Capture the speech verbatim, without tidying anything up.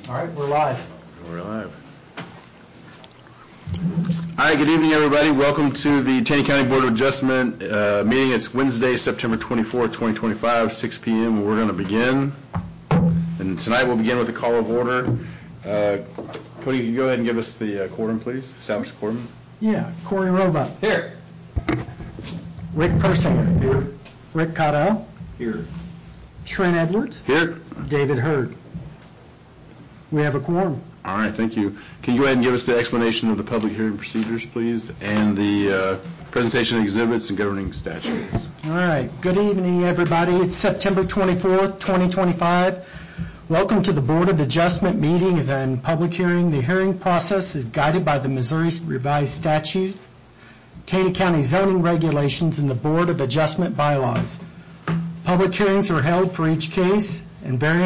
All right, we're live. We're live. All right, good evening, everybody. Welcome to the Taney County Board of Adjustment uh, meeting. It's Wednesday, September twenty-fourth, twenty twenty-five, six p.m. We're going to begin. And tonight we'll begin with a call of order. Uh, Cody, can you go ahead and give us the uh, quorum, please? Establish the quorum. Yeah, Corey Roebuck. Here. Rick Persinger. Here. Rick Cotto. Here. Trent Edwards. Here. David Hurd. We have a quorum. All right, thank you. Can you go ahead and give us the explanation of the public hearing procedures, please, and the uh, presentation of exhibits and governing statutes? All right, good evening, everybody. It's September twenty-fourth, twenty twenty-five. Welcome to the Board of Adjustment meetings and public hearing. The hearing process is guided by the Missouri Revised Statute, Taney County zoning regulations, and the Board of Adjustment bylaws. Public hearings are held for each case, and various